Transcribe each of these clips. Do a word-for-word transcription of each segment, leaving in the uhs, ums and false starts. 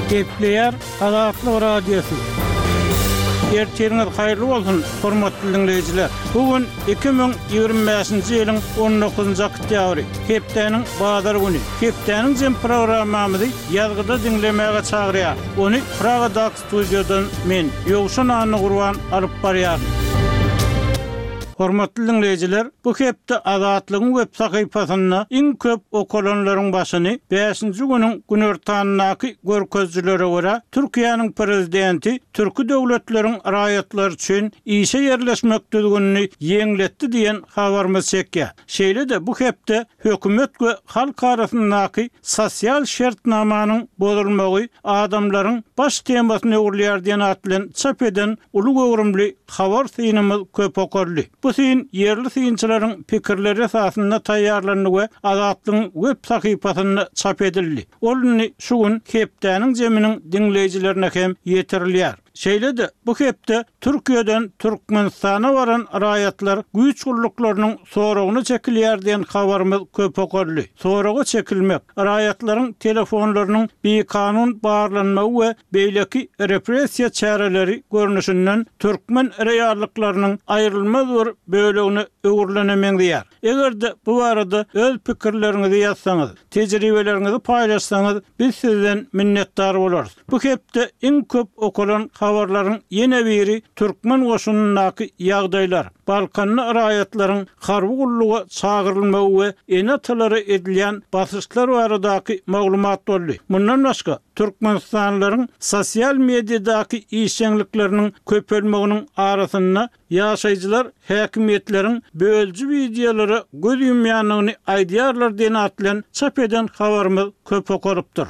Kepler Azatlyk Radiosu. Erтерiniz hayırlı olsun, hormatly dinleyijiler. Bugün iki bin ýygrimi beşinji ýylyň on dokuzunjy oktýabry, hepdeniň bazar güni. Hepdeniň jem programmamyzy ýazgyda dinlemäge çagyrýar. Ony Pragada studiodan men Ýogşan Anny Gurban alyp barýar. Hormatly dinleyijiler, bu hepde Azatlygyň web sahypasyna iň köp okulanlaryň başyny beşinji günüň günertannaky görkezjilere görä Türkiýanyň prezidenti türki döwletleriň raýatlary üçin işe yerleşmekdigini ýeňletdi diýen habarymyz çekýär. Şeýle-de bu hepde hökümet we halk arasyndaky sosial şertnamanyň bozulmagy adamlaryň baş temasyny öwrülýär diýen atlan çap eden uly gowrumly habar synymyz köp okurly. Bu syn yerli synçylaryň pikirleri esasynda taýýarlandy we Azatlygyň web sahypasyna çap edildi. Oluny şu gün hepdeniň jeminiň dinleyijilerine hem ýetirilýär. Şeýle-de bu hepde Türkiýeden Türkmenistana baran raýatlar güýç gurluklarynyň soragyny çekilýär diýen habarymyz köp okurly. Soragy çekilmek, raýatlaryň telefonlarynyň bekanun barlanmagy we beýleki repressiýa çäreleri görnüşinden türkmen reýarlyklarynyň aýrylmaz bir bölegini öwürlenemeň diýär. Egerde bu barada öz pikirleriňizi ýazsaňyz, tejribelerinizi paýlaşsaňyz, biz sizden minnetdar bolarys. Bu hepde iň köp okulan habarlaryň ýene biri türkmen goşunynyňky ýagdaýlar. Balkanly raýatlaryň harby gullugy çagyrylmagy we enatlary edilýän basyşlar baradaky maglumat boldy. Mundan başga Türkmenistanlylaryň sosial mediadaky işçilikleriniň köpelmeginiň arasynda ýaşaýjylar häkimetleriň bölji videolary göz ýumýanlygyny aýdýarlar diýen atlan çap eden habarymyz köp okurypdyr.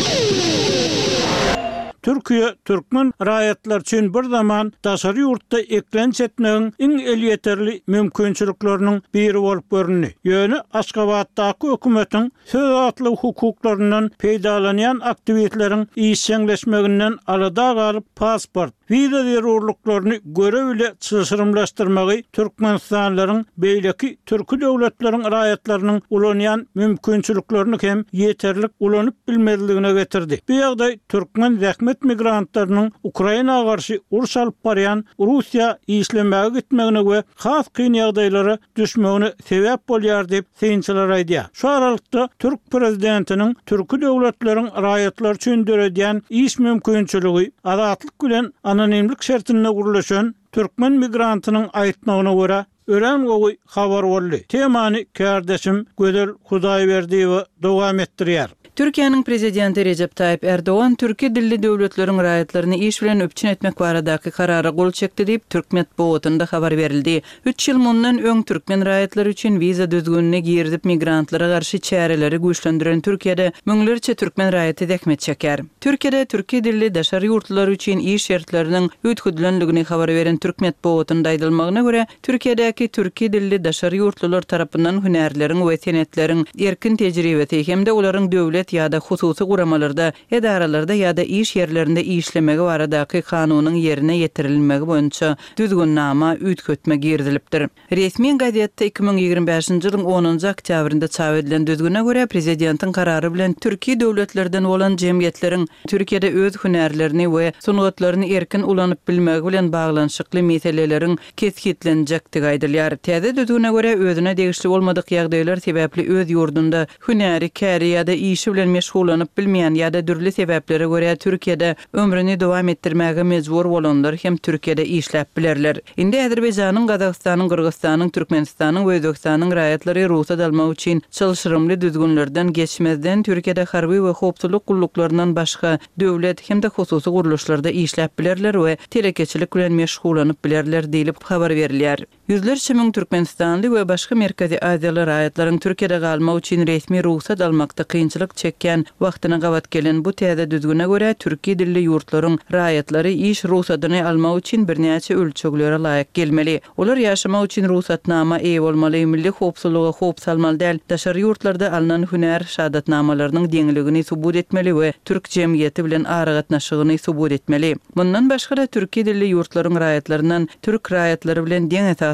Türkiýe türkmen raýatlar üçin bir zaman daşary ýurtda eklenç etmegiň iň elýeterli mümkinçilikleriniň biri bolup görünýär. Ýöne Aşgabatdaky hökümetiň söz atly hukuklarynyň peýdalanýan aktivitetleriň işçileşmeginden alada galyp pasport, viza zerurlyklaryny görew ile çyşyrymlaşdyrmagy Türkmenistanlylaryň beýleki türki döwletleriň raýatlarynyň ulanýan mümkinçiliklerini hem ýeterlik ulanyp bilmezligine getirdi. Bu ýagdaý türkmen zähmet migrantlarynyň Ukraina garşy uruş alyp barýan Russiýa işlemäge gitmegine we has kyn ýagdaýlara düşmegine sebäp bolýar diýip synçylar aýdýar. Şu aralykda Türk prezidentiniň türki döwletleriň raýatlar üçin döredýän iş mümkinçiligi azatlyk bilen anonimlik şertine gurulaşan türkmen migrantynyň aýtmagyna görä ören gowy habar boldy. Temany kardeşim Gödel Hudaýberdi we dowam etdirýär. Türkiýanyň prezidenti Recep Tayyip Erdoğan türki dilli döwletleriň raýatlaryny iş bilen öpçün etmek baradaky karara gol çekdi diýip Türkmet bowatynda habar berildi. üç ýyl mundan öň türkmen raýatlary üçin viza düzgünine girdip migrantlara garşy çäreleri güýçlendiren Türkiýede müňlerçe türkmen raýaty däkmet çeker. Türkiýede türki dilli daşary ýurtlar üçin iş şertleriniň öýtgüdilenligini habar beren Türkmet bowatynda aýdylmagyna görä, Türkiýedäki türki dilli daşary ýurtlar tarapyndan hünärleriň we senetleriň erkin tejribesi hemde olaryň döwlet ýa-da hususy guramalarda, edaralarda ýa-da iş ýerlerinde işlemegi baradaky kanunyň ýerine ýetirilmegi boýunça düzgünnama üýtgetme girdilipdir. Resmi gazetde iki bin ýygrimi beşinji ýylyň onunjy oktýabrynda çap edilen düzgüne görä prezidentiň karary bilen türki döwletlerden bolan jemgyýetleriň Türkiýede öz hünärlerini we sungatlaryny erkin ulanyp bilmegi bilen baglanyşykly meseleleriň kesgitlenjekdigi aýdylýar. Täze düzgüne görä özüne degişli bolmadyk ýagdaýlar sebäpli öz ýurdunda hünäri käri ýa-da işi bilen meşgulanyp bilmeýän ýa-da dürli sebeplere görä Türkiýede ömrüni dowam etdirmäge mejbur bolanlar hem Türkiýede işläp bilerler. Indi Azerbaýjanyň, Gazagstanyň, Kyrgyzstanyň, Türkmenistanyň we Özbekistanyň raýatlary ruhsat almak üçin çalyşyrymly düzgünlerden geçmezden Türkiýede harby we howpsuzlyk gulluklaryndan başga döwlet hem de hususy guruluşlarda işläp bilerler we telekeçilik bilen meşgulanyp bilerler diýilip habar berilýär. Yüzlerçe müň Türkmenistanly we başga Merkezi Aziýaly raýatlaryň Türkiýede galmak üçin resmi ruhsat almakda kynçylyk çekýän wagtyna gawat gelen bu täze düzgüne görä türki dilli ýurtlaryň raýatlary iş ruhsatyny almak üçin birnäçe ölçeklere laýyk gelmeli. Olar ýaşamak üçin ruhsatnama eýe bolmaly, milli howpsuzlyga howp salmaly däl, daşary ýurtlarda alynan hünär şahatnamalarynyň deňligini subut etmeli we türk jemgyýeti bilen ara gatnaşygyny subut etmeli. Bundan başga da türki dilli ýurtlaryň raýatlaryndan türk raýatlary bilen deň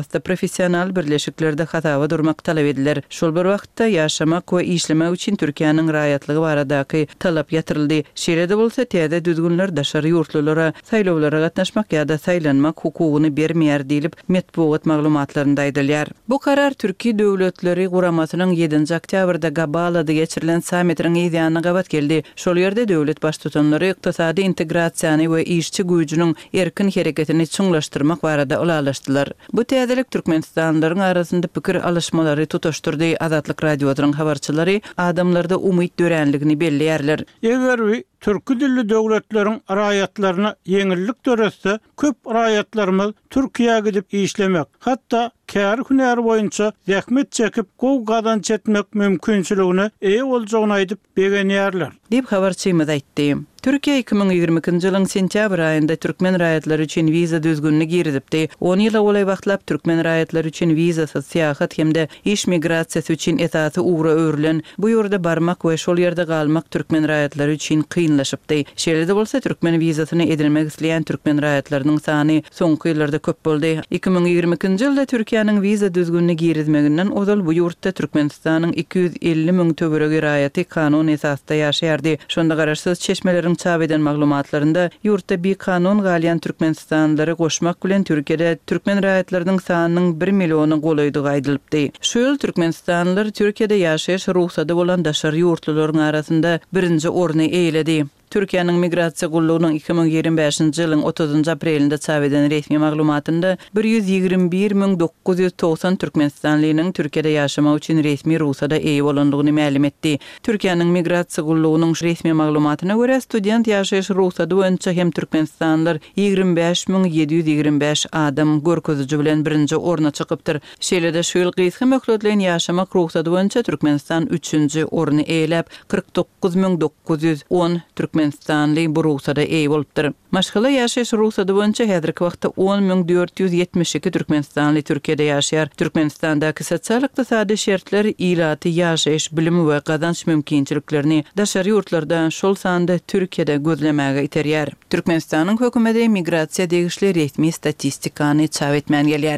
esasda professional birleşiklerde hatawa durmak talap ediler. Şol bir wagtda yaşamak we işlemek üçin Türkiýanyň raýatlygy baradaky talap ýatyryldy. Şeýle-de bolsa täze düzgünler daşary ýurtlulara saýlawlara gatnaşmak ýa-da saýlanmak hukugyny bermeýär diýilip medeniýet maglumatlarynda aýdylýar. Bu karar Türkiýe döwletleri guramasynyň ýedinji oktýabrda Gabalada geçirilen sammitiň ýygyny gabat geldi. Şol ýerde döwlet baş tutanlary ykdysady integrasiýany we işçi güýjüniň erkin hereketini çuňlaşdyrmak barada ulalaşdylar. Bu täzelik Türkmenistanlylaryň arasynda pikir alışmalary tutuşdurdy. Azatlyk radiosynyň habarçylary adamlarda umyt dörenligini belleýärler. Eger Türkü dilli döwletleriň raýatlaryna ýeňillik töretse, köp raýatlarymyz Türkiýäge gidip işlemek, hatda kär hünär boýunça zähmet çekip gow gazanç etmek mümkinçiligini eýe boljagyny aýdyp begenýärler. Dip habarçymyz aýtdy. Türkiýe iki bin ýygrimi ikinji ýylyň sentýabr aýynda türkmen raýatlary üçin wiza düzgünligi girdipdi. on ýyla olay wagtlap türkmen raýatlary üçin wizasyz seýahat hemde iş migrasiýasy üçin esasy ugra öwrilen bu ýurda barmak we şol ýerde galmak türkmen raýatlary üçin kynlaşypdy. Şeýle-de bolsa türkmen wizasyny edilmek isleýän türkmen raýatlarynyň sany soňky ýyllarda köp boldy. iki bin ýygrimi ikinji ýylda Türkiýanyň wiza düzgünligi girdmeginden ozal bu ýurtda Türkmenistanyň iki ýüz elli müň töweregi raýaty kanun esasda ýaşaýardy. Şonda garaşsyz çeşmelerin çap eden maglumatlarynda ýurtda bir kanun galyan Türkmenistanlylary goşmak bilen Türkiýede türkmen raýatlarynyň sanynyň bir miliony golaýdygy aýdylypdy. Şu ýyl Türkmenistanlylar Türkiýede ýaşaýyş ruhsady bolan daşary ýurtluların arasynda birinji orny eýledi. Türkiýanyň migrasiýa gullugynyň iki bin ýygrimi beşinji ýylyň otuzynjy aprelinde çap eden resmi maglumatynda bir ýüz ýygrimi bir müň dokuz ýüz togsan Türkmenistanlynyň Türkiýede ýaşamak üçin resmi ruhsata eýe bolandygyny ma'lum etdi. Türkiýanyň migrasiýa gullugynyň resmi maglumatyna görä student ýaşaýyş ruhsaty boýunça hem Türkmenistanlylar ýygrimi beş müň ýedi ýüz ýygrimi beş adam görkeziji bilen birinji orna çykypdyr. Şeýle-de şu ýyl gysga möhletlen ýaşamak ruhsaty boýunça Türkmenistan üçünji orny eýlep kırk dokuz müň dokuz ýüz on Türkmen Türkmenistanly bu ruhsada eýe bolupdyr. Maşgala ýaşaýyş ruhsady boýunça häzirki wagtda on müň dört ýüz ýetmiş iki Türkmenistanly Türkiýede ýaşaýar. Türkmenistandaky sosial ykdysady şertler ýylaty ýaşaýyş bilimi we gazanç mümkinçiliklerini daşary ýurtlarda şol sanda Türkiýede gözlemäge iterýär. Türkmenistanyň hökümeti migrasiýa degişli resmi statistikany çap etmän gelýär.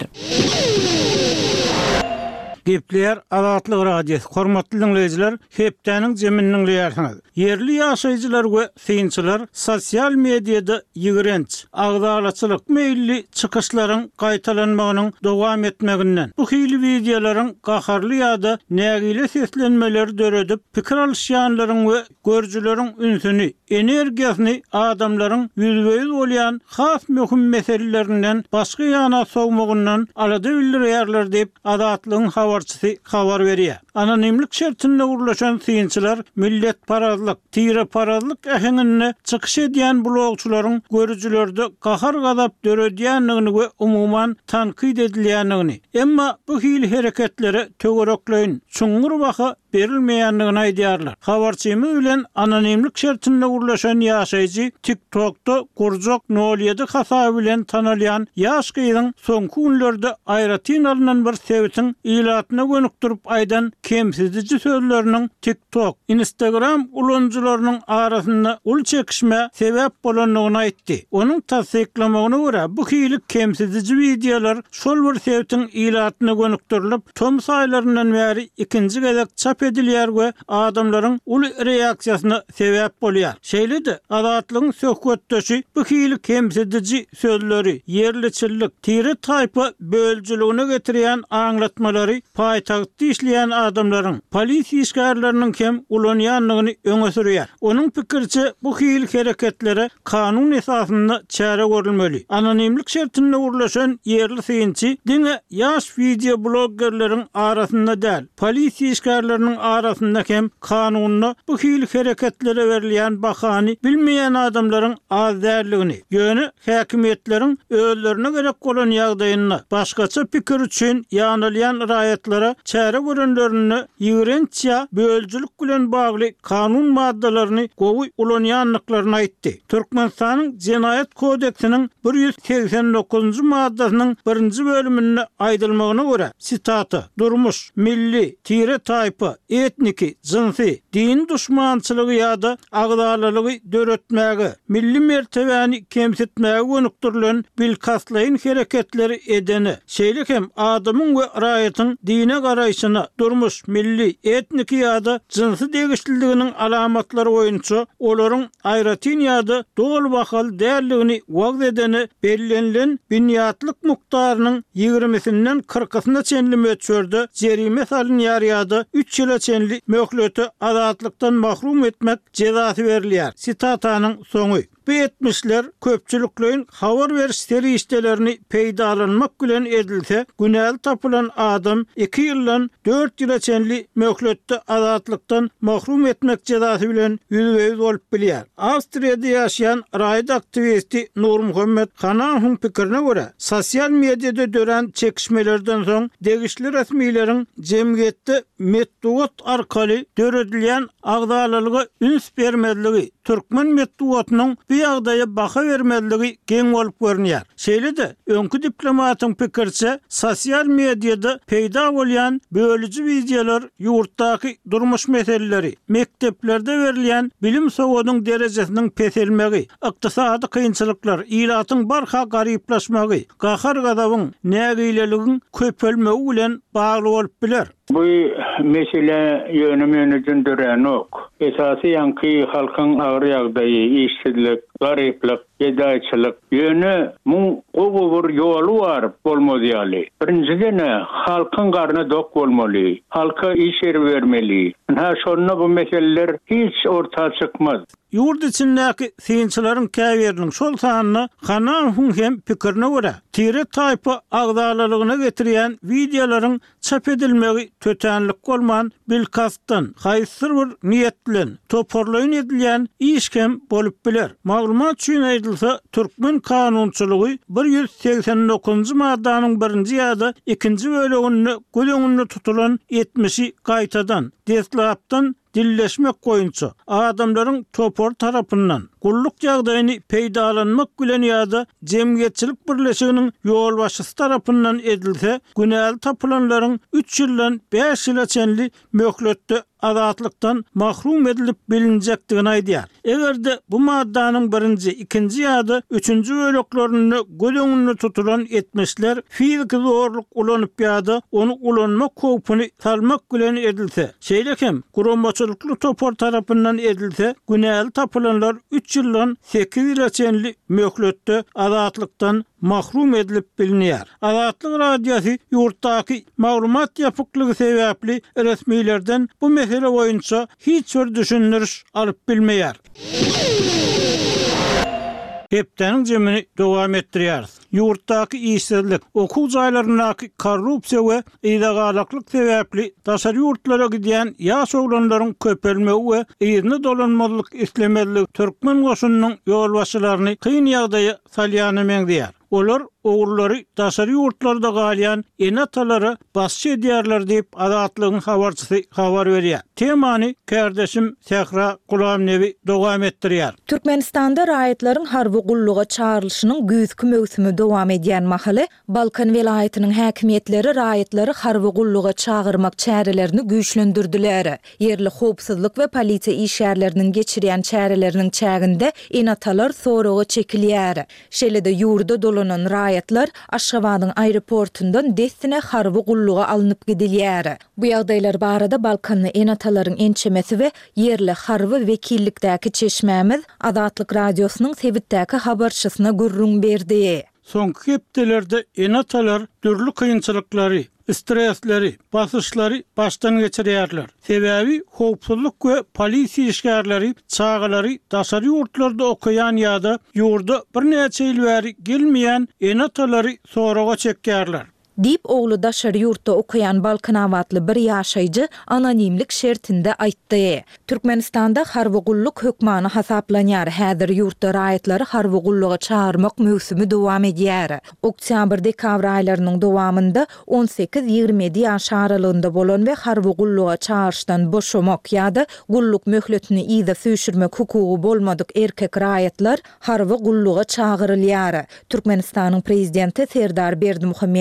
Gepler Azatlyk radiosu hormatly dinleyijiler, hepdeniň jeminiň ýaşaýan yerli ýaşaýjylar we synçylar sosial mediada ýigrenç, agdalaçylyk meýilli çykyşlaryň gaýtalanmagynyň dowam etmeginden bu hili videolaryň gaharly ýa-da nägile seslenmeleri döredip pikir alýanlaryň we görjüleriň ünsüni, energiýasyny adamlaryň ýüzbeýiz bolýan has möhüm meselelerinden başga ýana sowmagyndan alada bildirýärler diýip Azatlygyň habarçysy habar berýär. Anonimlik şertinde urulaşan synçylar millet parazlyk, tire parazlyk ähengini çykyş edýän blogçularyň görüjülerde gahar gadap döredýänligini we umuman tankyd edilýänligini, emma bu hili hereketleri töwerekleýin çuňur baha berilmeýänligini aýdýarlar. Habarçymyz bilen anonimlik şertinde urulaşan ýaşaýjy TikTok'da Gurjak Noliyedy hasaby bilen tanalýan ýaş gyzyň soňky günlerde aýratyn alynan bir sebätin ýylatyna gönükdirip aýdan kemsizdici sözleriniň TikTok, Instagram ulanjylarynyň arasynda ul çekişme sebäp bolanlygyny aýtdy. Onuň tasdiklamagyna görä bu hili kemsizdici videolar şol bir sebätin ýylatyna gönükdirilip tom saýlaryndan bäri ikinji gezek çap edilýär we adamlaryň ul reaksiýasyna sebäp bolýar. Şeýle-de Azatlygyň söhbetdeşi bu hili kemsizdici sözleri, yerliçilik, tire taýpa böljüligine getirýän aňlatmalary paýtagtda işleýän adamlaryň polisiýa işgärleriniň hem ulanýanlygyny öňe sürýär. Onuň pikirçe bu hili hereketlere kanun esasynda çäre görülmeli. Anonimlik şertinde urulaşan yerli synçy diňe ýaş video bloggerleriň arasynda däl, polisiýa işgärleriniň arasynda hem kanunyny bu hili hereketlere berilýän bahany bilmeýän adamlaryň az därligini, ýöne häkimetleriň özlerine gerek bolan ýagdaýyny başgaça pikir üçin ýanylýan raýatlara çäre görenlerini ýigrenççe böljülük bilen bagly kanun maddalaryny gowy ulanýanlyklaryny aýtdy. Türkmenistanyň Jinayet kodeksiniň bir ýüz seksen dokuzunjy maddasynyň birinji bölüminde aýdylmagyna görä, sitaty: durmuş, milli, tire taýpa, etniki, cinsi, din düşmançylygy ýa-da agdalylygy döretmäge, milli mertebäni kemsitmäge gönükdirilen bilkaslaýyn hereketleri edeni, şeýle hem adamyň we raýatyň dine garaýşyna, durmuş, milli, etniki ýa-da cinsi degişliliginiň alamatlary boýunça olaryň aýratyn ýa-da dol bakal därligini wagt edeni bellenlen binýatlyk mukdarynyň ýigrimisinden kırkysyna çenli möçörde jerime salynýar ýa-da üç ýyla çenli möhleti azatlykdan mahrum etmek cezasy berilýär. Sitataның soňy. Bu etmişler köpçülüklerin habar veriş seriştelerini peydalanmak bilen edilse, günäl tapılan adam iki yıldan dört yıla çenli möhletde azatlıktan mahrum etmek cezası bilen yüzüveyiz olup bilýär. Avstriyada yaşayan raýat aktivisti Nur Muhammed Hanahun pikirine göre, sosyal medyada dören çekişmelerden soň degişli resmilerin cemiyette metduat arkaly döredilýän agdalylyga üns bermedligi, Türkmen metduatynyň bu ýagdaýa baha bermedligi geň bolup görünýär. Şeýle-de öňkü diplomatyň pikirçe, sosial mediada peýda bolýan bölüji wideolar ýurtdaky durmuş meseleleri, mekteplerde berilýän bilim sowadyň derejesiniň peselmegi, ykdysady kynçylyklar, ilatyň barha garyplaşmagy, gahar gadabyň nägileligiň köpelmegi bilen bagly bolup biler. Bu mesele yönümünüzün dören ok. Esası yankı halkın ağır yağdayı, işsizlik, gariplik, gedayçılık yönü mun qobur yolu var bolmadyali. Birinciden halkın garna dok bolmaly. Halka iş yer vermeli. Ha şonna bu meseleler hiç ortaya çıkmaz. Yurt içindäki synçylaryň käberiniň şol sanyny Hanahun hem pikirine görä, tire taýpa agdalylygyna getirýän wideolaryň çap edilmegi tötenlik bolman bilkastdan, haýsyr bir niýet bilen toparlaýyn edilýän işkem bolup biler. Maglumat üçin aýdylsa, Türkmen kanunçylygy bir yüz seksen dokuzunçy maddanyň birinji ýa-da ikinji bölegini göleňinde tutulan yetmişi gaýtadan, deslapdan dilleşmek koyunça adamların topor tarapından gulluk ýagdaýyny peýdalanmak bilen ýa-da jemgyýetçilik birleşiginiň ýol başçysy tarapyndan edilse, günäl tapylanlaryň üç ýyldan beş ýyla çenli möhletde azatlykdan mahrum edilip bilinjekdigini aýdýar. Egerde bu maddanyň birinji, ikinji ýa-da üçünji böleklerini göleňinde tutulan etmişler fizik zorluk ulanyp ýa-da onu ulanmak howpuny salmak bilen edilse, şeýle hem guramçylykly topor tarapyndan edilse, günäl tapylanlar üç ýyldan sekiz ýyla çenli möhletde azatlykdan mahrum edilip bilinýär. Azatlyk radiosi ýurtdaky maglumat ýapyklygy sebäpli resmilerden bu mesele boýunça hiç bir düşündiriş alyp bilmeýär. Hepdeniň jemini dowam etdirýär. Ýurtdaky işsizlik, okul jaýlaryndaky korrupsiýa we ýydagalyklyk sebäpli daşary ýurtlara gidýän ýaş oglanlaryň köpelmegi we ýerine dolanmalyk islemedligi türkmen goşunynyň ýolbaşçylaryny kyn ýagdaýa salýany meňdýär. Olar oğulları daşary ýurtlarda galýan enatalary basçy edýärler diýip azatlygyň habarçysy habar berýär. Temany kardeşim Sehra Gulamnewi dowam etdirýär. Türkmenistanda raýatlaryň harby gulluga çağrylşynyň güýzki mögsümi dowam edýän mahaly, Balkan welaýatynyň häkimetleri raýatlary harby gulluga çağırmak çärelerini güýçlendirdiler. Yerli howpsuzlyk we polisiýa işgärleriniň geçirýän çäreleriniň çäginde enatalar soraga çekilýär. Şeýle-de ýurda dolanan raýatlar Aşgabatyň aeroportundan destine harby gulluga alınıp gidilýär. Bu ýagdaýlar barada Balkanly enatalaryň ençemesi we yerli harby wekillikdäki çeşmämiz Azatlyk radiosynyň sebitdäki habarçysyna gurrun berdi. Soňky hepdelerde enatalar türlü kynçylyklary, stresleri, basyşlary başdan geçirýärler. Sebäbi howpsuzlyk we polisiýa işgärleri, çağalary daşary ýurtlarda okuyan ýa-da ýurda bir näçe ýyl bäri gelmeýän enatalary soraga çekýärler. Dip oğlu daşary ýurtda okuyan Balkan awatly bir ýaşaýjy anonimlik şertinde aýtdy. Türkmenistanda harby gulluk hökmany hasaplanýar. Häzir ýurtda raýatlary harby gulluga çağırmak mögsümi dowam edýär. Oktyabr-dekabr aýlarynyň dowamında on sekiz ýygrimi ýaş aralygynda bolan we harby gulluga çağırşdan boşamak ýa-da gulluk möhletini ýa-da süýşürmek hukugy bolmadyk erkek raýatlar harby gulluga çağırylýar. Türkmenistanyň prezidenti Serdar Berdimuhammedow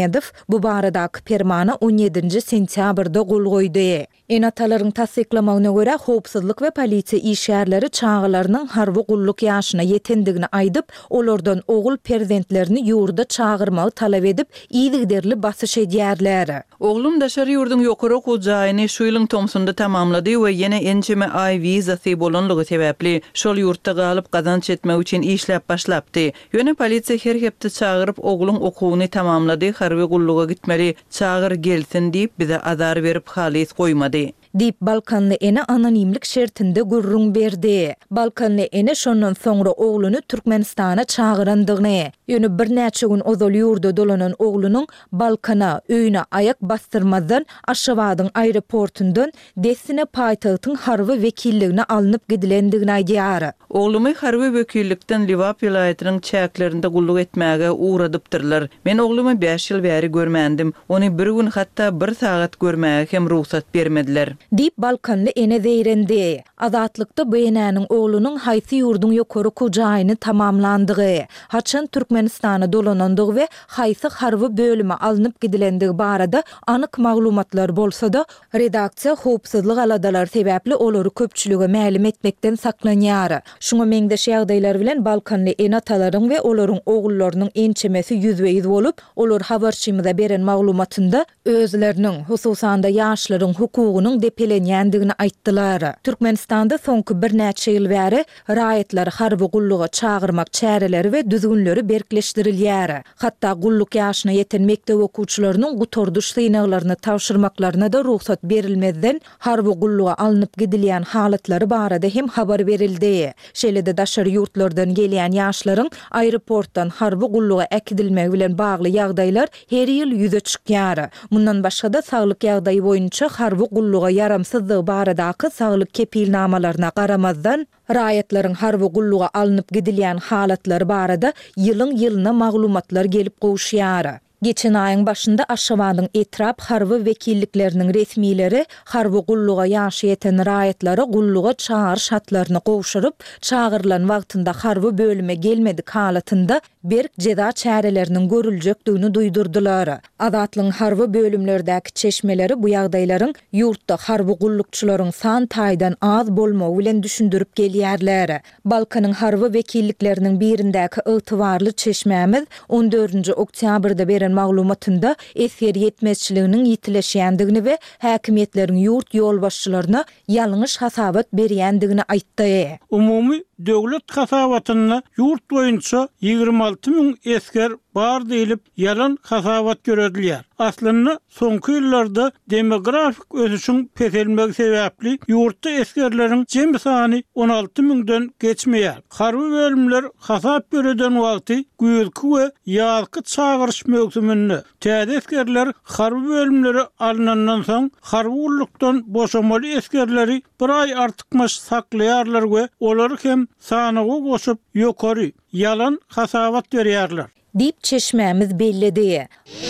Bu baradaky fermana on ýedinji sentýabrda gol goýdy. Enatalaryň tasdiklamagyna görä howpsuzlyk we polisiýa işgärleri çağılarynyň harby gulluk ýaşyna ýetendigini aýdyp, olardan ogul perzentlerini ýurda çağırmagy talap edip, iýdigderli basyş edýärler. Oglum daşary ýurdun ýokary okuw jaýyny şu ýylyň tomsunda tamamlady we ýene ençeme ay wizasy bolanlygy sebäpli şol ýurtda galyp gazanç etmek üçin işläp başlapdy. Ýöne polisiýa her hepde çağıryp ogluň okuwyny tamamlady, harby gulluga gitmeli, çağır gelsin diýip bize azar berip halys goýmady. Dip Balkanly ene anonimlik şertinde gurrun berdi. Balkanly ene şondan soňra ogluny Türkmenistana çağırandygyny, ýöne bir näçe gün ozal ýurda dolanan oglunyň Balkana öýüne ayak bastyrmadan Aşgabatyň aeroportundan desine paýtagtyň harby wekilligine alınıp gidilendigini aýdýar. Oglumy harby wekillikden Liwap vilayatynyň çäklerinde gulluk etmäge uğradypdyrlar. Men oglumy beş ýyl bäri görmendim. Ony bir gün hatda bir sagat görmäge hem ruhsat bermediler. Dip Balkanly ene zeýrendi. Azatlykda beýnäniň oglunyň haýsy ýurdun ýokary kujaýyny tamamlandygy, haçan Türkmenistana dolanandygy we haýsy harby bölüme alınıp gidilendigi barada anyk maglumatlar bolsa da, redaksiýa howpsuzlyk aladalar sebäpli olary köpçülüge mälim etmekden saklanýar. Şuňa meňdeş ýagdaýlar bilen Balkanly enatalaryň we olaryň ogullarynyň ençemesi ýüzbeýiz bolup, olar habarçymyza beren maglumatynda özleriniň, hususanda ýaşlaryň hukugynyň depelenýändigini aýtdylar. Türkmenistanda soňky bir näçe ýyl bäri raýatlar harby gulluga çağırmak çäreleri we düzgünleri berkileşdirilýär. Hatda gulluk ýaşyna ýeten mekdep okuwçylarynyň gutorduş synaklaryny tawşyrmaklaryna da ruhsat berilmezden harby gulluga alınıp gidilýän halatlary barada hem habar berildi. Şeýle-de daşary ýurtlardan gelýän ýaşlaryň aeroportdan harby gulluga äkidilmegi bilen bagly ýagdaýlar her ýyl ýüze çykýar. Mundan başga da saglyk ýagdaýy boýunça harby gulluga yaramsyzlygy baradaky saglyk kepilnamalaryna garamazdan raýatlaryň harby gulluga alınıp gidilýän halatlary barada ýylyň ýylyna maglumatlar gelip gowuşýar. Geçen ayın başında Aşgabatyň etrap harby wekillikleriniň resmileri harby gulluga ýaşy ýeten raýatlary gulluga çağır şartlaryny gowşuryp, çağırlan wagtynda harby bölüme gelmedik halatynda berk jeda çäreleriniň görüljekdigini duýdurdylar. Azatlyň harby bölümlerdäki çeşmeleri bu ýagdaýlaryň ýurtda harby gullukçylaryň san taýdan az bolmagy bilen düşündürip gelýärler. Balkanyň harby wekillikleriniň birindäki ygtybarly çeşmämiz on dördünji oktýabrda beren maglumatynda eser yetmezçiliginiň ýitileşýändigini we häkimetleriň ýurt ýolbaşçylaryna ýalňyş hasabat berýändigini aýtdy. Umumy döwlet hasabatyna ýurt boýunça ýygrimi alty ming esker bar diýilip ýalan hasabat göredilýär. Aslynda soňky ýyllarda demografik ösüşiň peselmegi sebäpli ýurtda eskerleriň jem sany on alty mingden geçmeýär. Harby bölümler hasap bereden wagty güýzki we ýazky çağırış mögsümini täze eskerler harby bölümleri alynandan soň harby gullukdan boşamaly eskerleri bir ay artykmaş saklaýarlar we olary hem sanagy goşup ýokary ýalan hasabat berýärler. Dip çeşmämiz bellidi.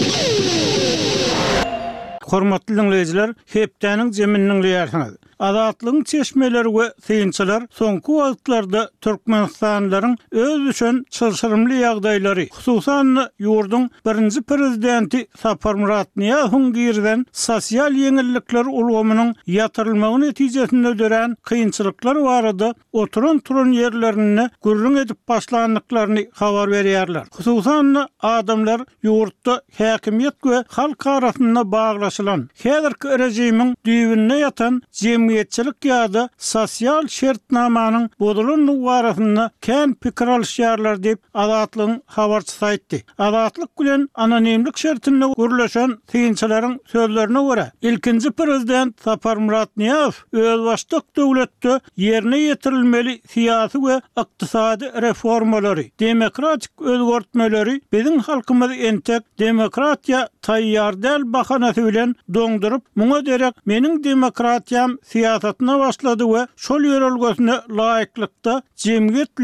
Hormatly dinleyijiler, hepdeniň jeminiň ýaşyny. Azatlygyň çeşmeleri we syýynçylar soňky wagtlarda Türkmenistanlaryň öz üçin çylşyrymly ýagdaýlary, hususan ýurdun birinji prezidenti Sapar Murat Niýazowyň girden sosial ýeňillikler ulgamynyň ýatyrylmagy netijesinde dören kynçylyklar barada oturan turan ýerlerini gürrüň edip başlandyklaryny habar berýärler. Hususan adamlar ýurtda häkimiýet we halk arasynda baglaşylan häzirki rejimiň düýbünde ýatan jemgyýetçilik ýa-da sosial şertnamanyň bozulynyň barasynda kän pikir alýarlar diýip Azatlygyň habarçysy aýtdy. Azatlyk bilen anonimlik şertinde gürleşen syýynçylaryň sözlerine görä, ilkinji prezident Sapar Murat Niýazow öz başlyk döwletde ýerine ýetirilmeli syýasy we ykdysady reformalary, demokratik özgörtmeleri biziň halkymyzy entek demokratiýa taýýar däl bahanasy bilen doňdurup, muňa derek meniň demokratiýam siýasatyna başlady we şol ýörelgesine laýyklykda jemgyýet bilen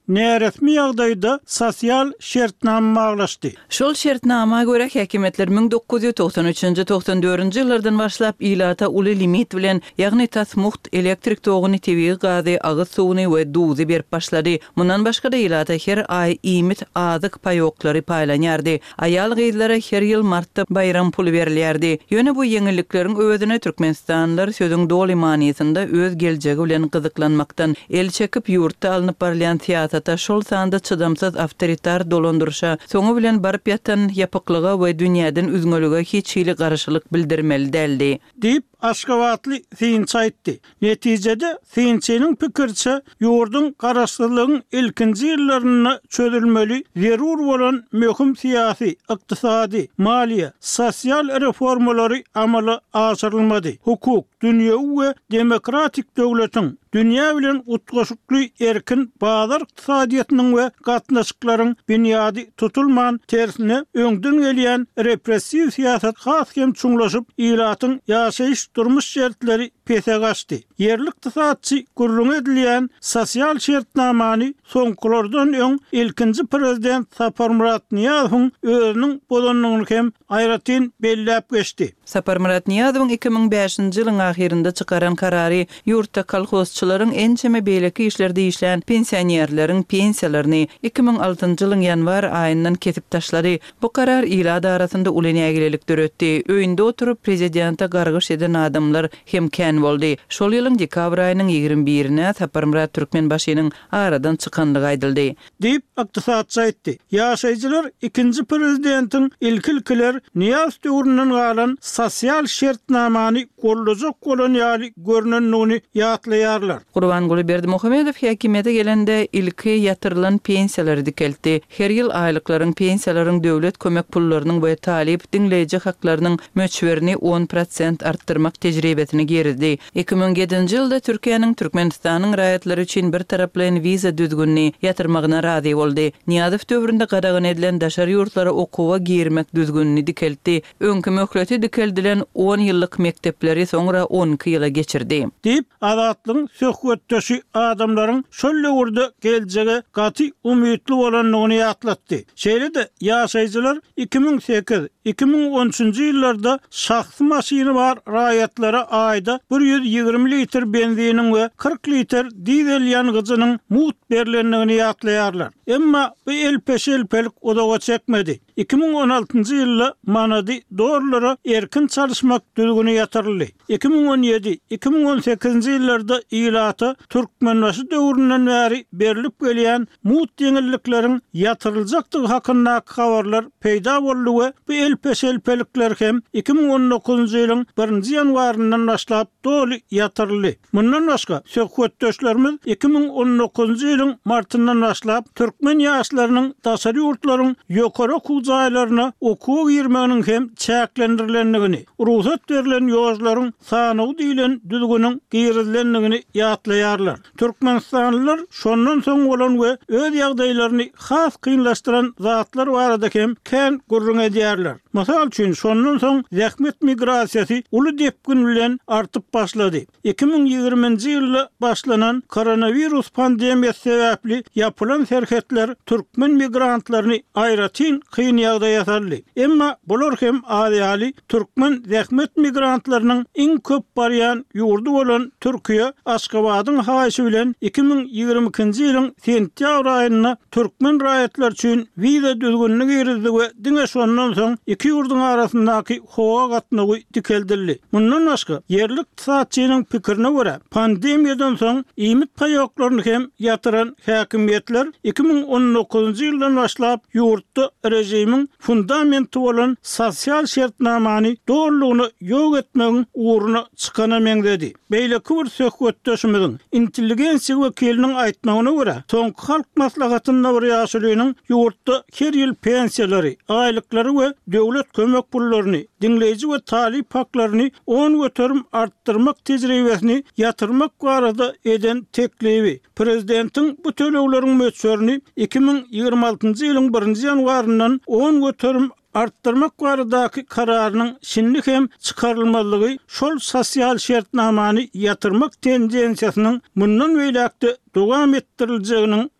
näresmi ýagdaýda sosial şertnama maglaşdy. Şol şertnama göre häkimetler bin dokuz yüz toksan üçinji toksan dördünji ýyllardan başlap ilata uly limit bilen, ýagny tasmuht elektrik togyny, tebigy gazy, agyz suwuny we duzy berip başlady. Mundan başga-da ilata her ay imit azyk paýoklary paýlanýardy. Aýal gyzlara her ýyl martda bayram puly berilýärdi. Ýöne bu ýeňilliklerin özüne Türkmenistanlylar sözüň doly manysynda öz geljegi bilen gyzyklanmakdan el çekip ýurtda alınıp barlayan siyasata şol sanda çydamsız awtoritar dolandyrşa soňu bilen barıp ýatan ýapyklyga we dünýäden üzgünlüge hiç hili garaşylyk bildirmeli däldi. Dip Aşgabatly Finç aýtdy. Netijede Finçiniň pikirçe ýurdun garaşsyzlygyň ilkinji ýyllaryna çözülmeli, zerur bolan möhüm syýasy, ykdysady, maliýe, sosial reformalary amala aşyrylmady. Hukuk, dünýä we demokratik döwletiň dünýä bilen utgaşykly erkin bazar ykdysadyýatynyň we gatnaşyklaryň büniýady tutulman tersine öňden gelýän repressiw syýasat has hem çuňlaşyp ilatyň ýaşaýyş durmuş şertleri pese gaçdy. Yerli ykdysatçy gurrun edilýän sosial şertnamany soňkulardan öň ilkinji prezident Saparmurat Niýazowyň özüniň bolanyny hem aýratyn belläp geçdi. Saparmurat Niýazowyň iki bin beşinji ýylyň ahirinde çykaran karary ýurtda kolhozçylaryň ençeme beýleki işlerde işlän pensionerleriň pensiýalaryny iki bin altynjy ýylyň ýanwar aýyndan kesip taşlady. Bu karar ilada arasynda uly nägilelik döretdi. Öýünde oturup prezidenta gargyş eden adamlar hem kän boldy. Şol ýylyň dekabr aýynyň ýygrimi birine Saparmurat Türkmenbaşynyň aradan çykanlygy aýdyldy. Dip ykdysatçy aýtdy. Ýaşaýjylar ikinji prezidentiň ilkilkiler Niýaz döwründen galan sosial şertnamany gollajak bolan ýaly görnenligini ýatlaýarlar. Gurbanguly Berdimuhammedow häkimete gelende ilki ýatyrylan pensiýalary dikeldi. Her ýyl aýlyklaryň, pensiýalaryň döwlet kömek pullarynyň we talip dinleýiji haklarynyň möçberini on prosent artdyrmak tejribesini gerdi. iki bin yedinji ýylda Türkiýanyň Türkmenistanyň raýatlary üçin bir taraply viza düzgünni ýatyrmagyna razy boldy. Niýazow döwründe gadagan edilen daşary ýurtlara okuwa girmek düzgünni dikeldi. Öňkü möhleti dikeldilen on ýyllyk mektepleri soňra on iki ýyla geçirdi. Dip adatlyň söhbetdeşi adamlaryň şol ýurda geljege gaty umytly bolanlygyny ýatlatdy. Şeýle-de ýaşaýjylar iki bin sekiz iki bin on üçinji ýyllarda şahsy maşyny bar raýatlara aýda bir ýüz ýigirmi litr benzinin we kırk litr dizel ýangyjynyň mut berilenligini ýatlaýarlar. Emma bu elpeşelpelik odaga çekmedi. iki bin on altynjy ýylda manady dorlara erkin çalışmak düzgünü ýatyryldy. iki bin on ýedi iki bin on sekizinji ýyllarda ilata Türkmenbaşy döwründen bäri berilip gelýän mut ýeňillikleriň ýatyryljakdygy hakynda habarlar peýda boldy we bu elpeşelpelikler hem iki bin on dokuzunji ýylyň birinji ýanwaryndan başlap doly ýatyryldy. Mundan başga söhbetdeşlerimiz iki bin on dokuzunji ýylyň martyndan başlap türkmen ýaşlarynyň daşary ýurtlaryň ýokary okuw jaýlaryna okuw girmeginiň hem çäklendirilendligini, ruhsat berilen ýoşlaryň sanyny diýilen düzgünüň girizlenligini ýatlaýarlar. Türkmenistanlylar şondan soň bolan we öz ýagdaýlaryny has kynlaşdyran zatlar barada hem kän gurrun edýärler. Masal üçin şondan soň zähmet migrasiýasy uly depgün bilen artyp başlady. iki bin ýigirminji ýylda başlanan koronavirus pandemiýasy sebäpli ýapylan serhetler türkmen migrantlaryny aýratyn kyn ýagdaýa saldy. Emma bular hem ýaly türkmen zähmet migrantlarynyň iň köp barýan ýurdu bolan Türkiýe Aşgabatyň haýysy bilen iki bin ýigirmi ikinji ýylyň sentýabr aýyna türkmen raýatlar üçin viza düzgünligi girizdi we diňe şondan soň iki ýurdun arasyndaky howa gatnagy dikeldirildi. Mundan başga yerli ykdysatçynyň pikirine görä pandemiýadan soň imit paýoklaryny hem ýatyran häkimetler iki bin on dokuzunji ýyldan başlap ýurtda rejimiň fundamenty bolan sosial şertnamany doğrulugyny ýok etmegiň uğruna çykana meňzedi. Beýleki bir söhbetdeşimiziň intelligensiýa wekiliniň aýtmagyna görä soňky halk maslahatynda bir ýaşalynyň ýurtda her ýyl pensiýalary, aýlyklary we döwlet kömek pullaryny, dinleýiji we talip haklaryny on götürüm artdyrmak tejribesini ýatyrmak barada eden teklibi. Prezidentiň bu tölegleriň möçberini iki bin ýygrimi altynjy ýylyň birinji ýanwaryndan on götürüm arttırmak baradaky kararynyň şinlik hem çykarylmalygy şol sosial şertnamany ýatyrmak tendensiýasynyň mundan beýlekde dowam etdirilýäginiň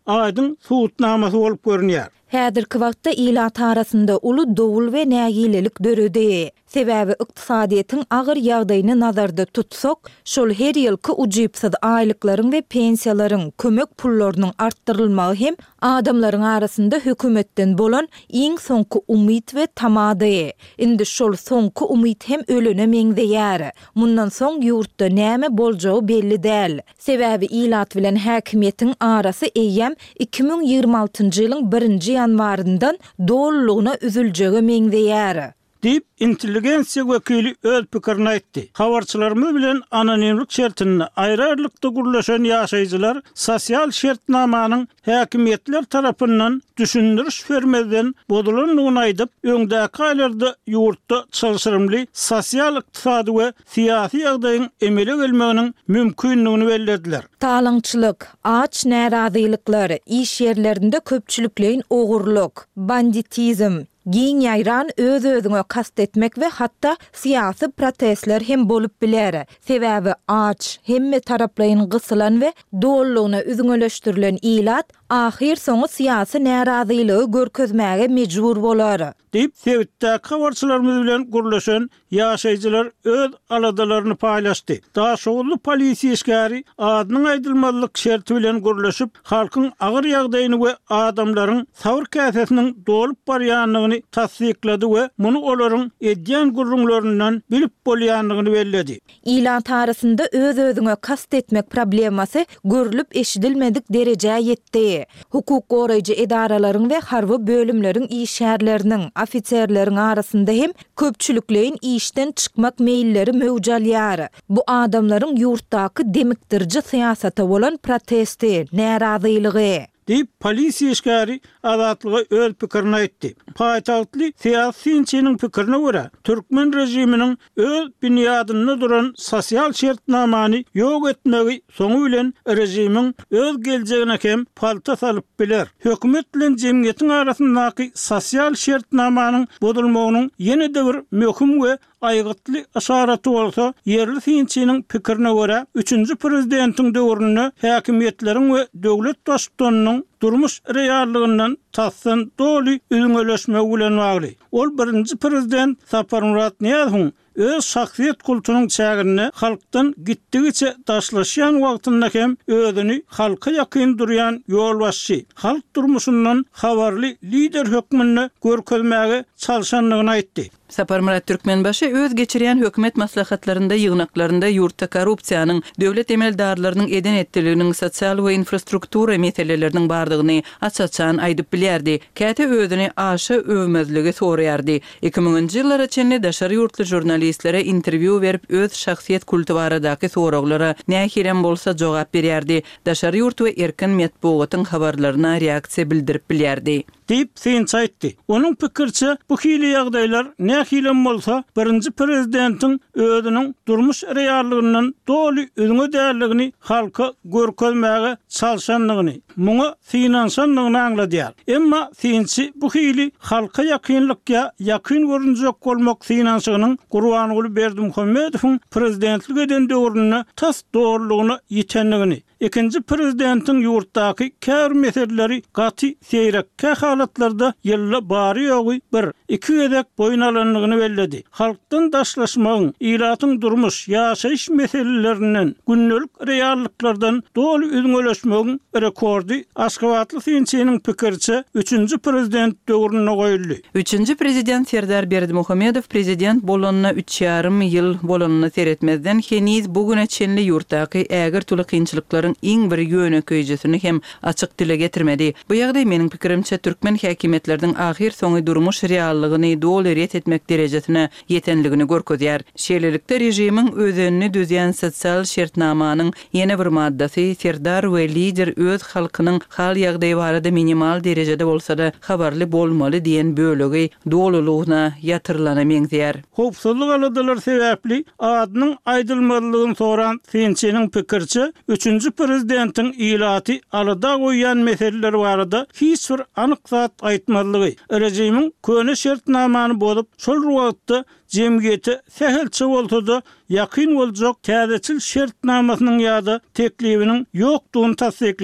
aýdyň suwutnamasy bolup görünýär. Häzirki wagtda ilat arasynda uly dowul we nägilelik döredi. Sebäbi ykdysadyýetiň agyr ýagdaýyny nazarda tutsak, şol her ýylky ujypsyz aýlyklaryň we pensiýalaryň kömek pullarynyň artdyrylmagy hem adamlaryň arasynda hökümetden bolan iň soňky umyt we tamady. Indi şol soňky umyt hem ölene meňzeýär. Mundan soň ýurtda näme boljagy belli däl. Sebäbi ilat bilen häkimiýetiň arasy eýem iki ming ýygrima altyncy ýylyň birinji ýanwaryndan dollugyna üzüljegi meňzeýär. Dip intelligensiya wekili öz pikirini aýtdy. Habarçylarymyz bilen anonimlik şertini aýrarlykda gurlaşan ýaşaýjylar sosial şertnamanyň häkimiýetler tarapyndan düşündiriş bermeden bodulanlygyny aýdyp, öňdäki aýlarda ýurtda çalşyrymly sosial, ykdysady we syýasy ýagdaýyň emele gelmeginiň mümkinligini bellediler. Talaňçylyk, aç närazylyklary, iş ýerlerinde köpçülikleýin ogurlyk, banditizm, giň ýaýran öz-özüňe kast etmek we hatda syýasy protestler hem bolup biler. Sebäbi aç, hemme taraplaryň gysylan we dollugyna üzüňeleşdirilen ilat ahir soňy syýasy närazylygy görkezmäge mejbur bolar. Dip Sewitdäki habarçylarymyz bilen gurlaşan ýaşaýjylar öz aladalaryny paýlaşdy. Daşowly polisiýa işgäri adynyň aýdylmalyk şerti bilen gurlaşyp, halkyň agyr ýagdaýyny we adamlaryň sabr käsesiniň dolup barýanlygyny tasdiklady we muny olaryň edýän gurrunlaryndan bilip bolýanlygyny belledi. Ilat arasynda öz-özüňe kast etmek problemasy görülüp eşidilmedik derejäge ýetdi. Hukuk goraýjy edaralaryň we harby bölümleriň işärleriniň, ofitserleriň arasynda hem köpçülikleýin işden çykmak meýilleri mewjalýar. Bu adamlaryň ýurtdaky demikdirji syýasata bolan protesti, närazylygy. Dip polisiýa işgäri azatlyga öz pikirini aýtdy. Paýtagtly syýasyçynyň pikirine görä, türkmen rejiminiň öz binýadyna duran sosial şertnamany ýok etmegi soňu bilen rejimiň öz geljegine hem palta salyp biler. Hökümet bilen jemgyýetiň arasyndaky sosial şertnamanyň bodulmagynyň ýene-de bir möhüm we aýgytly aşaraty bolsa, yerli syýasyçynyň pikirine görä, üçünji prezidentiň döwründe häkimiýetleriň we döwlet başçylarynyň durmuş reallygyndan tassan doly üzüňeleşme bilen bagly. Ol birinji prezident Saparmurat Niýazowyň öz şahsiýet kulturynyň çägirini halkdan gitdigiçe daşlaşýan wagtynda hem özüni halka ýakyn durýan ýolbaşçy, halk durmuşyndan habarly lider hökmünde görkezmäge çalşanlygyny aýtdy. Saparmurat Türkmenbaşy öz geçirýän hökümet maslahatlarynda ýygnaklarynda ýurtda korrupsiýanyň, döwlet emeldarlarynyň eden etdiliginiň sosial we infrastruktura meseleleriniň bardygyny açaçan aýdyp bilýärdi. Käte özüni aşy övmezligi soraýardy. iki miňinji ýyllar içinde daşary ýurtly jurnalistlere interwiu berip öz şahsiýet kultubaradaky soraglara nähirem bolsa jogap berýärdi. Daşary ýurt we erkin medeniýetiň habarlaryna reaksiýa bildirip bilýärdi. Dip Sewitçy aýtdy. Onuň pikirçe bu hili ýagdaýlar nähilem bolsa, birinji prezidentiň özüniň durmuş reallygyndan doly üzüňe däligini halka görkezmäge çalşanlygyny, muňa finansanlygyny aňladýar. Emma Sewitçy bu hili halka ýakynlykka ýakyn görünjek bolmak finansynyň Gurbanoğlu Berdimuhammedowyň prezidentlik eden döwrüne tas doğrulugyny ýetenligini, ikinji prezidentiň ýurtdaky kär meseleleri gaty seýrekkä halatlarda ýylla bary ýogy bir iki gedek boyun alanlygyny belledi. Halkdan daşlaşmagyň, ilatyň durmuş, ýaşaýyş meselelerinden, günnelik reallyklardan doly üzüňeleşmegiň rekordy Aşgabatly Sewitçynyň pikirçe üçünji prezident döwrüne goýuldy. Üçünji prezident Serdar Berdimuhammedow prezident bolanyna üç ýarym ýyl bolanyny seretmezden heniz bugüne çenli ýurtdaky ägir tuly kynçylyklaryň iň bir ýöneköýjesini hem açyk dile getirmedi. Bu ýagdaý meniň pikirimçe türkmen häkimetleriň ahir soňy durmuş reallygyny doly ret etmek derejesine ýetenligini görkezýär. Şeýlelikde rejimiň özünni düzýän sosial şertnamanyň ýene bir maddasy Serdar we lider öz halkynyň hal ýagdaýy barada minimal derejede bolsa-da habarly bolmaly diýen bölegi dolulugyna ýatyrylana meňzeýär. Howpsuzlyk aladalar sebäpli adynyň aýdylmalygyny soran Sewitçynyň pikirçe üçünji prezidentiň ilaty alada goýan meseleler barada hiç bir anyk zat aýtmalygy, rejimiň köne şertnamany bolup, şol wagtda jemgyýeti sähelçe bolsa-da ýakyn boljak täzeçil şertnamasynyň ýa-da teklifiniň ýokdugyny tasdikleýär.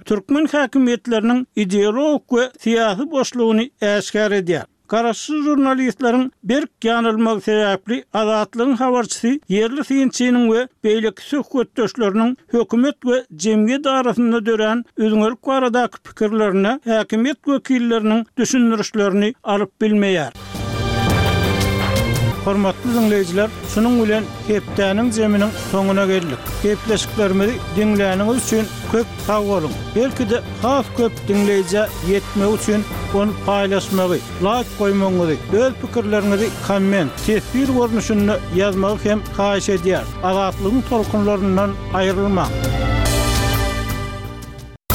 Türkmen häkimetleriniň ideologik we syýasy boşlugyny äşkär edýär. Garaşsız jurnalistlaryň berk ýanylmagy sebäpli azatlygyň habarçysy yerli synçynyň we beýleki söhbetdeşleriniň hökümet we jemgyýet arasynda dören özüňelik baradaky pikirlerini häkimet wekilleriniň düşünürüşlerini alyp bilmeýär. Hormatly dinleýijiler, şunuň bilen hepdäniň jeminiň soňuna geldik. Hepleşiklerimizi dinläniňiz üçin köp sag bolun. Belki de has köp dinleýije ýetmek üçin onu paýlaşmagy, like goýmagy, öz pikirlerinizi komment, tesbir görnüşinde ýazmagy hem haýyş edýär. Azatlygyň tolkunlaryndan aýrylmak.